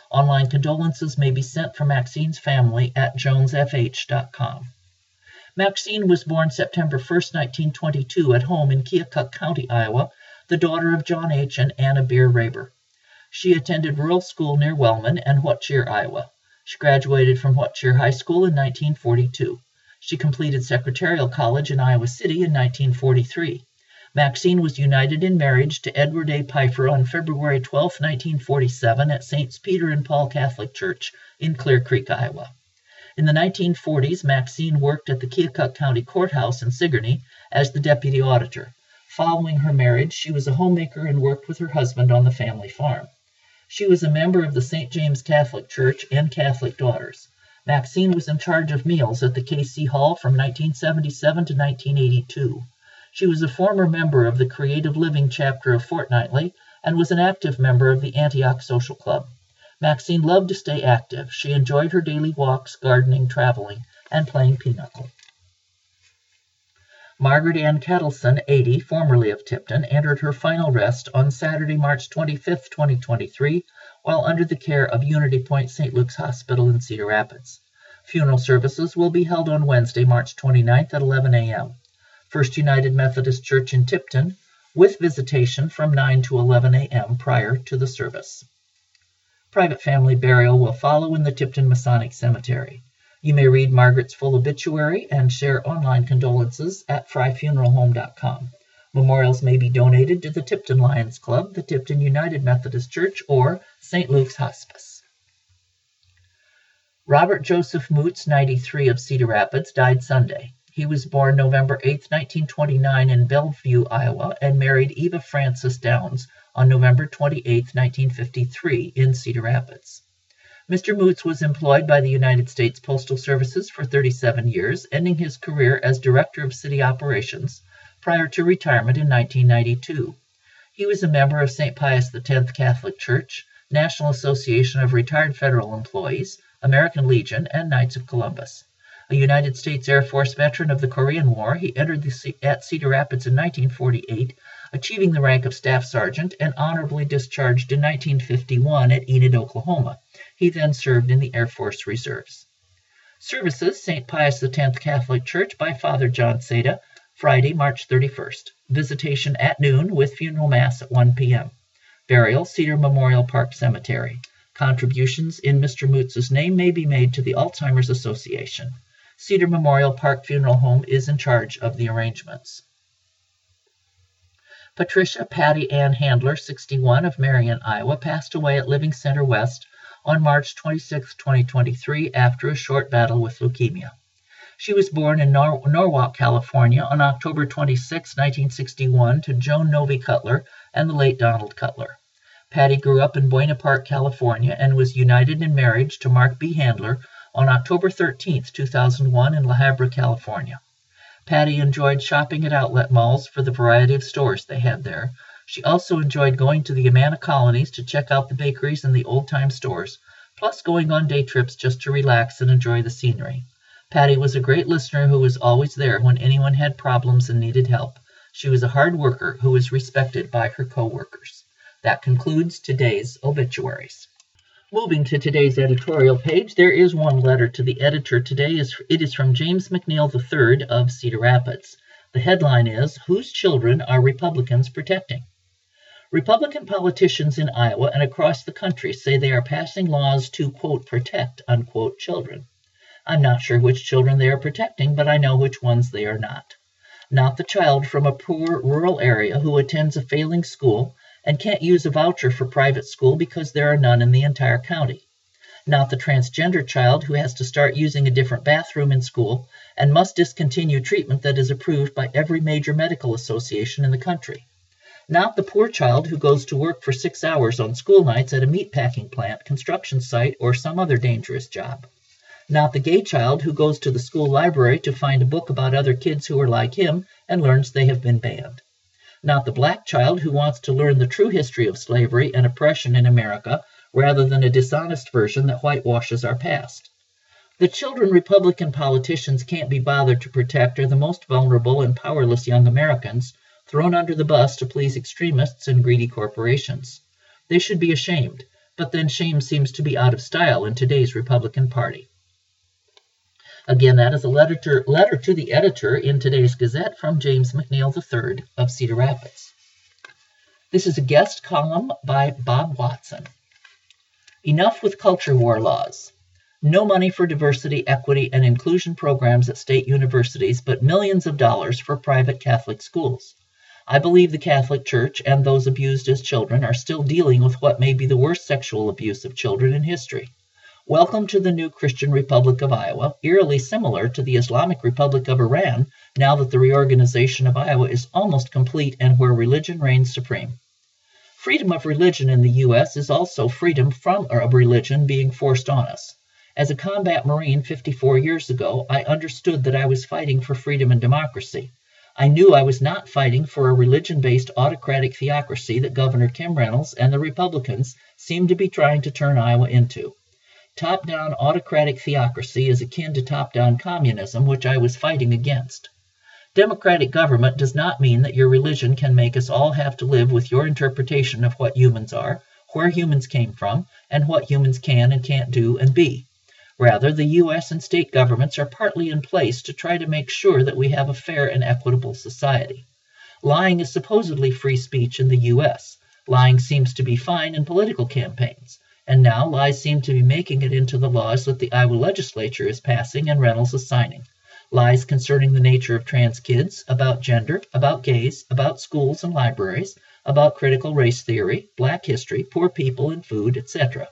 Online condolences may be sent from Maxine's family at jones f h dot com. Maxine was born September first, nineteen twenty-two, at home in Keokuk County, Iowa, the daughter of John H. and Anna Beer Raber. She attended rural school near Wellman and Whittier, Iowa. She graduated from Whittier High School in nineteen forty-two. She completed Secretarial College in Iowa City in nineteen forty-three. Maxine was united in marriage to Edward A. Pfeiffer on February twelfth, nineteen forty-seven at Saints Peter and Paul Catholic Church in Clear Creek, Iowa. In the nineteen forties, Maxine worked at the Keokuk County Courthouse in Sigourney as the deputy auditor. Following her marriage, she was a homemaker and worked with her husband on the family farm. She was a member of the Saint James Catholic Church and Catholic Daughters. Maxine was in charge of meals at the K C Hall from nineteen seventy-seven to nineteen eighty-two. She was a former member of the Creative Living chapter of Fortnightly and was an active member of the Antioch Social Club. Maxine loved to stay active. She enjoyed her daily walks, gardening, traveling, and playing pinochle. Margaret Ann Kettleson, eighty, formerly of Tipton, entered her final rest on Saturday, March twenty-fifth, twenty twenty-three, while under the care of Unity Point Saint Luke's Hospital in Cedar Rapids. Funeral services will be held on Wednesday, March twenty-ninth at eleven a m First United Methodist Church in Tipton, with visitation from nine to eleven a m prior to the service. Private family burial will follow in the Tipton Masonic Cemetery. You may read Margaret's full obituary and share online condolences at fry funeral home dot com. Memorials may be donated to the Tipton Lions Club, the Tipton United Methodist Church, or Saint Luke's Hospice. Robert Joseph Moots, ninety-three, of Cedar Rapids, died Sunday. He was born November eighth, nineteen twenty-nine, in Bellevue, Iowa, and married Eva Frances Downs on November twenty-eighth, nineteen fifty-three, in Cedar Rapids. Mister Moots was employed by the United States Postal Services for thirty-seven years, ending his career as Director of City Operations prior to retirement in nineteen ninety-two. He was a member of Saint Pius the tenth Catholic Church, National Association of Retired Federal Employees, American Legion, and Knights of Columbus. A United States Air Force veteran of the Korean War, he entered the, at Cedar Rapids in nineteen forty-eight, achieving the rank of Staff Sergeant, and honorably discharged in nineteen fifty-one at Enid, Oklahoma. He then served in the Air Force Reserves. Services, Saint Pius the tenth Catholic Church by Father John Seda, Friday, March thirty-first. Visitation at noon with funeral mass at one p m Burial, Cedar Memorial Park Cemetery. Contributions in Mister Moots' name may be made to the Alzheimer's Association. Cedar Memorial Park Funeral Home is in charge of the arrangements. Patricia Patty Ann Handler, sixty-one, of Marion, Iowa, passed away at Living Center West on March twenty-sixth, twenty twenty-three, after a short battle with leukemia. She was born in Nor Norwalk, California, on October twenty-sixth, nineteen sixty-one, to Joan Novi Cutler and the late Donald Cutler. Patty grew up in Buena Park, California, and was united in marriage to Mark B. Handler on October thirteenth, two thousand one, in La Habra, California. Patty enjoyed shopping at outlet malls for the variety of stores they had there. She also enjoyed going to the Amana colonies to check out the bakeries and the old-time stores, plus going on day trips just to relax and enjoy the scenery. Patty was a great listener who was always there when anyone had problems and needed help. She was a hard worker who was respected by her co-workers. That concludes today's obituaries. Moving to today's editorial page, there is one letter to the editor today. It is from James McNeil the third of Cedar Rapids. The headline is, Whose Children Are Republicans Protecting? Republican politicians in Iowa and across the country say they are passing laws to, quote, protect, unquote, children. I'm not sure which children they are protecting, but I know which ones they are not. Not the child from a poor rural area who attends a failing school and can't use a voucher for private school because there are none in the entire county. Not the transgender child who has to start using a different bathroom in school and must discontinue treatment that is approved by every major medical association in the country. Not the poor child who goes to work for six hours on school nights at a meatpacking plant, construction site, or some other dangerous job. Not the gay child who goes to the school library to find a book about other kids who are like him and learns they have been banned. Not the black child who wants to learn the true history of slavery and oppression in America rather than a dishonest version that whitewashes our past. The children Republican politicians can't be bothered to protect are the most vulnerable and powerless young Americans, thrown under the bus to please extremists and greedy corporations. They should be ashamed, but then shame seems to be out of style in today's Republican Party. Again, that is a letter to, letter to the editor in today's Gazette from James McNeil the third of Cedar Rapids. This is a guest column by Bob Watson. Enough with culture war laws. No money for diversity, equity, and inclusion programs at state universities, but millions of dollars for private Catholic schools. I believe the Catholic Church and those abused as children are still dealing with what may be the worst sexual abuse of children in history. Welcome to the new Christian Republic of Iowa, eerily similar to the Islamic Republic of Iran, now that the reorganization of Iowa is almost complete and where religion reigns supreme. Freedom of religion in the U S is also freedom from a religion being forced on us. As a combat Marine fifty-four years ago, I understood that I was fighting for freedom and democracy. I knew I was not fighting for a religion-based autocratic theocracy that Governor Kim Reynolds and the Republicans seem to be trying to turn Iowa into. Top-down autocratic theocracy is akin to top-down communism, which I was fighting against. Democratic government does not mean that your religion can make us all have to live with your interpretation of what humans are, where humans came from, and what humans can and can't do and be. Rather, the U S and state governments are partly in place to try to make sure that we have a fair and equitable society. Lying is supposedly free speech in the U S. Lying seems to be fine in political campaigns. And now lies seem to be making it into the laws that the Iowa legislature is passing and Reynolds is signing. Lies concerning the nature of trans kids, about gender, about gays, about schools and libraries, about critical race theory, black history, poor people and food, et cetera.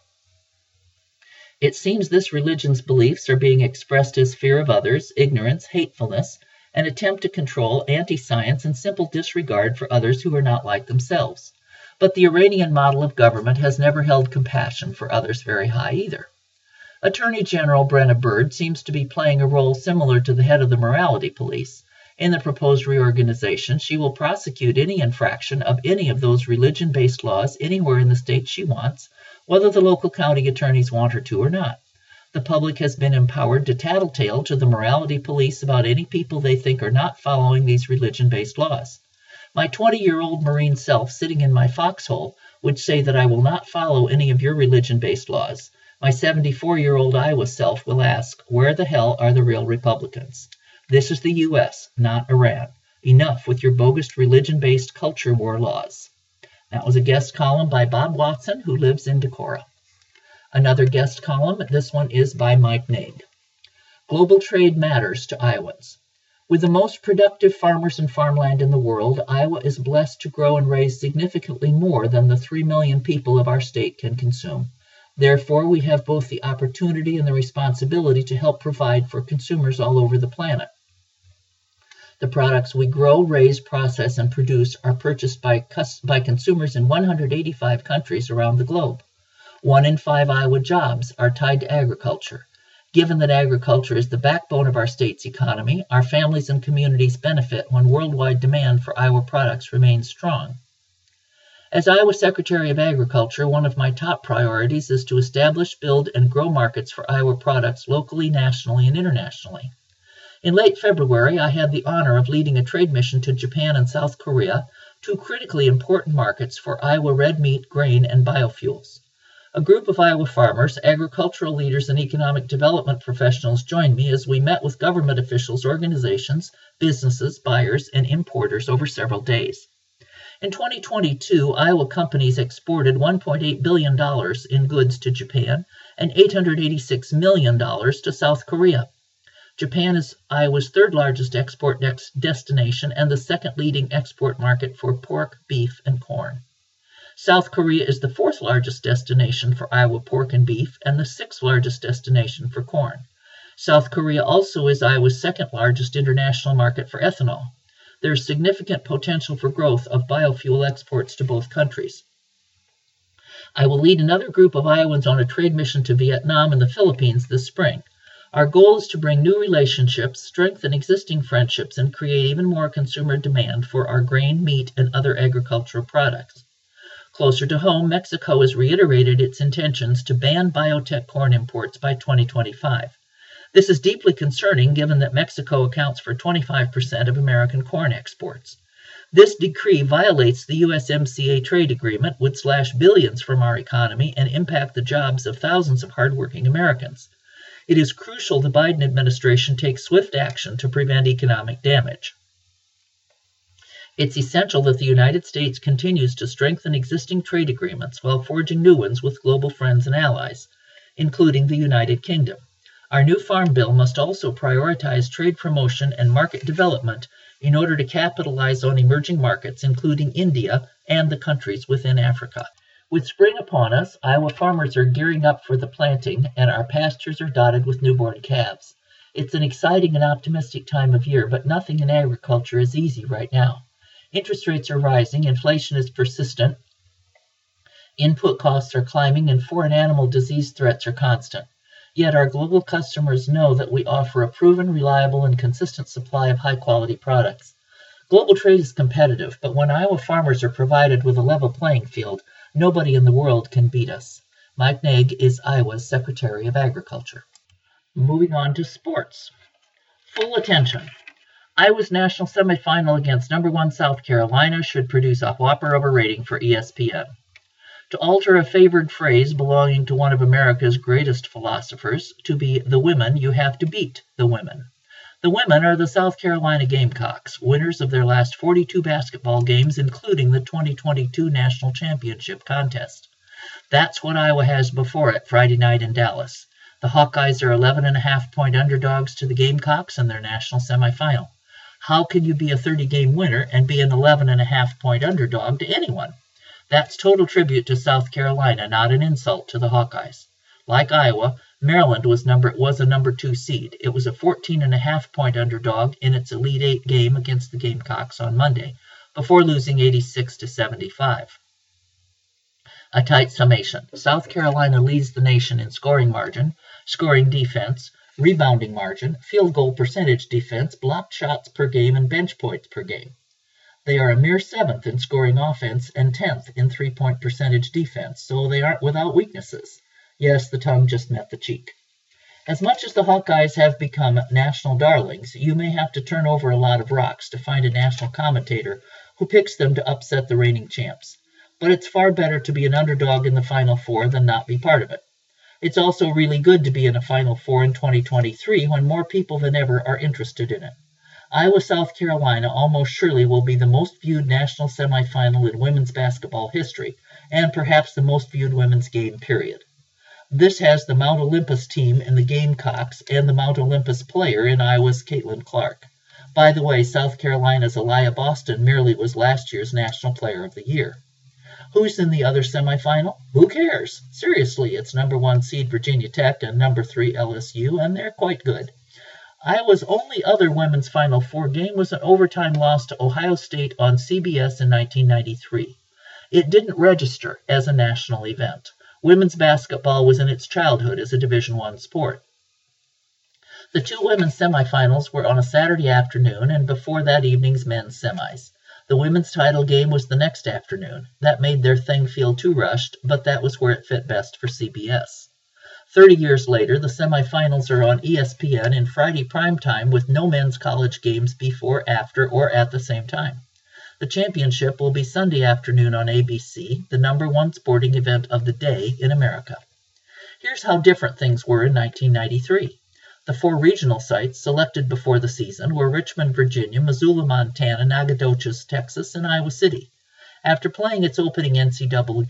It seems this religion's beliefs are being expressed as fear of others, ignorance, hatefulness, an attempt to control, anti-science, and simple disregard for others who are not like themselves. But the Iranian model of government has never held compassion for others very high either. Attorney General Brenna Bird seems to be playing a role similar to the head of the morality police. In the proposed reorganization, she will prosecute any infraction of any of those religion-based laws anywhere in the state she wants, whether the local county attorneys want her to or not. The public has been empowered to tattletale to the morality police about any people they think are not following these religion-based laws. My twenty-year-old Marine self sitting in my foxhole would say that I will not follow any of your religion-based laws. My seventy-four-year-old Iowa self will ask, where the hell are the real Republicans? This is the U S, not Iran. Enough with your bogus religion-based culture war laws. That was a guest column by Bob Watson, who lives in Decorah. Another guest column, this one is by Mike Naig. Global trade matters to Iowans. With the most productive farmers and farmland in the world, Iowa is blessed to grow and raise significantly more than the three million people of our state can consume. Therefore, we have both the opportunity and the responsibility to help provide for consumers all over the planet. The products we grow, raise, process, and produce are purchased by, by consumers in one hundred eighty-five countries around the globe. One in five Iowa jobs are tied to agriculture. Given that agriculture is the backbone of our state's economy, our families and communities benefit when worldwide demand for Iowa products remains strong. As Iowa Secretary of Agriculture, one of my top priorities is to establish, build, and grow markets for Iowa products locally, nationally, and internationally. In late February, I had the honor of leading a trade mission to Japan and South Korea, two critically important markets for Iowa red meat, grain, and biofuels. A group of Iowa farmers, agricultural leaders, and economic development professionals joined me as we met with government officials, organizations, businesses, buyers, and importers over several days. In twenty twenty-two, Iowa companies exported one point eight billion dollars in goods to Japan and eight hundred eighty-six million dollars to South Korea. Japan is Iowa's third largest export destination and the second leading export market for pork, beef, and corn. South Korea is the fourth largest destination for Iowa pork and beef and the sixth largest destination for corn. South Korea also is Iowa's second largest international market for ethanol. There is significant potential for growth of biofuel exports to both countries. I will lead another group of Iowans on a trade mission to Vietnam and the Philippines this spring. Our goal is to bring new relationships, strengthen existing friendships, and create even more consumer demand for our grain, meat, and other agricultural products. Closer to home, Mexico has reiterated its intentions to ban biotech corn imports by twenty twenty-five. This is deeply concerning given that Mexico accounts for twenty-five percent of American corn exports. This decree violates the U S M C A trade agreement, would slash billions from our economy, and impact the jobs of thousands of hardworking Americans. It is crucial the Biden administration take swift action to prevent economic damage. It's essential that the United States continues to strengthen existing trade agreements while forging new ones with global friends and allies, including the United Kingdom. Our new Farm Bill must also prioritize trade promotion and market development in order to capitalize on emerging markets, including India and the countries within Africa. With spring upon us, Iowa farmers are gearing up for the planting, and our pastures are dotted with newborn calves. It's an exciting and optimistic time of year, but nothing in agriculture is easy right now. Interest rates are rising, inflation is persistent, input costs are climbing, and foreign animal disease threats are constant. Yet our global customers know that we offer a proven, reliable, and consistent supply of high-quality products. Global trade is competitive, but when Iowa farmers are provided with a level playing field, nobody in the world can beat us. Mike Naig is Iowa's Secretary of Agriculture. Moving on to sports. Full attention. Iowa's national semifinal against number one South Carolina should produce a whopper of a rating for E S P N. To alter a favored phrase belonging to one of America's greatest philosophers, to be the women, you have to beat the women. The women are the South Carolina Gamecocks, winners of their last forty-two basketball games, including the twenty twenty-two National Championship contest. That's what Iowa has before it Friday night in Dallas. The Hawkeyes are eleven and a half point underdogs to the Gamecocks in their national semifinal. How can you be a thirty-game winner and be an eleven and a half point underdog to anyone? That's total tribute to South Carolina, not an insult to the Hawkeyes. Like Iowa, Maryland was number was a number two seed. It was a fourteen and a half point underdog in its Elite Eight game against the Gamecocks on Monday, before losing eighty-six to seventy-five. A tight summation. South Carolina leads the nation in scoring margin, scoring defense, rebounding margin, field goal percentage defense, blocked shots per game, and bench points per game. They are a mere seventh in scoring offense and tenth in three-point percentage defense, so they aren't without weaknesses. Yes, the tongue just met the cheek. As much as the Hawkeyes have become national darlings, you may have to turn over a lot of rocks to find a national commentator who picks them to upset the reigning champs. But it's far better to be an underdog in the Final Four than not be part of it. It's also really good to be in a Final Four in twenty twenty-three when more people than ever are interested in it. Iowa-South Carolina almost surely will be the most viewed national semifinal in women's basketball history, and perhaps the most viewed women's game, period. This has the Mount Olympus team in the Gamecocks and the Mount Olympus player in Iowa's Caitlin Clark. By the way, South Carolina's Aaliyah Boston merely was last year's National Player of the Year. Who's in the other semifinal? Who cares? Seriously, it's number one seed Virginia Tech and number three L S U, and they're quite good. Iowa's only other women's Final Four game was an overtime loss to Ohio State on C B S in nineteen ninety-three. It didn't register as a national event. Women's basketball was in its childhood as a Division One sport. The two women's semifinals were on a Saturday afternoon and before that evening's men's semis. The women's title game was the next afternoon. That made their thing feel too rushed, but that was where it fit best for C B S. Thirty years later, the semifinals are on E S P N in Friday primetime with no men's college games before, after, or at the same time. The championship will be Sunday afternoon on A B C, the number one sporting event of the day in America. Here's how different things were in nineteen ninety-three. The four regional sites selected before the season were Richmond, Virginia, Missoula, Montana, Nacogdoches, Texas, and Iowa City. After playing its opening N C double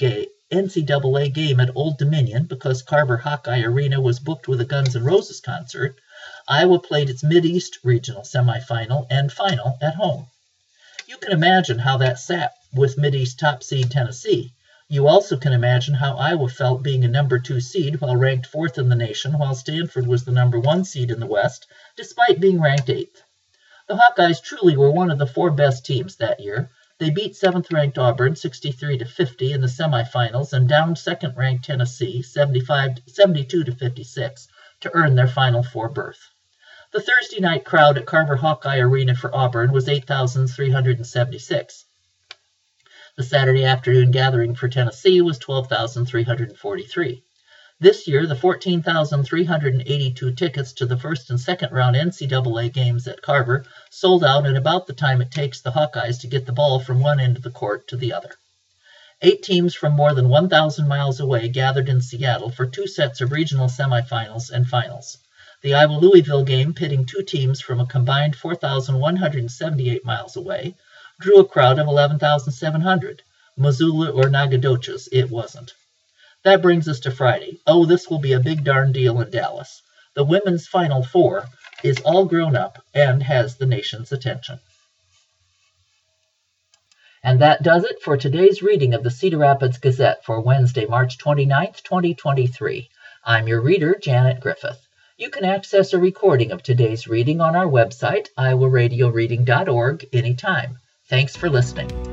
A game at Old Dominion because Carver Hawkeye Arena was booked with a Guns N' Roses concert, Iowa played its Mid-East regional semifinal and final at home. You can imagine how that sat with Mid-East top seed Tennessee. You also can imagine how Iowa felt being a number two seed while ranked fourth in the nation, while Stanford was the number one seed in the West, despite being ranked eighth. The Hawkeyes truly were one of the four best teams that year. They beat seventh-ranked Auburn sixty-three to fifty in the semifinals and downed second-ranked Tennessee seventy-two to fifty-six to earn their Final Four berth. The Thursday night crowd at Carver Hawkeye Arena for Auburn was eight thousand three hundred seventy-six. The Saturday afternoon gathering for Tennessee was twelve thousand three hundred forty-three. This year, the fourteen thousand three hundred eighty-two tickets to the first and second round N C double A games at Carver sold out in about the time it takes the Hawkeyes to get the ball from one end of the court to the other. Eight teams from more than one thousand miles away gathered in Seattle for two sets of regional semifinals and finals. The Iowa-Louisville game, pitting two teams from a combined four thousand one hundred seventy-eight miles away, drew a crowd of eleven thousand seven hundred. Missoula or Nacogdoches, it wasn't. That brings us to Friday. Oh, this will be a big darn deal in Dallas. The women's Final Four is all grown up and has the nation's attention. And that does it for today's reading of the Cedar Rapids Gazette for Wednesday, March twenty-ninth, twenty twenty-three. I'm your reader, Janet Griffith. You can access a recording of today's reading on our website, iowa radio reading dot org, anytime. Thanks for listening.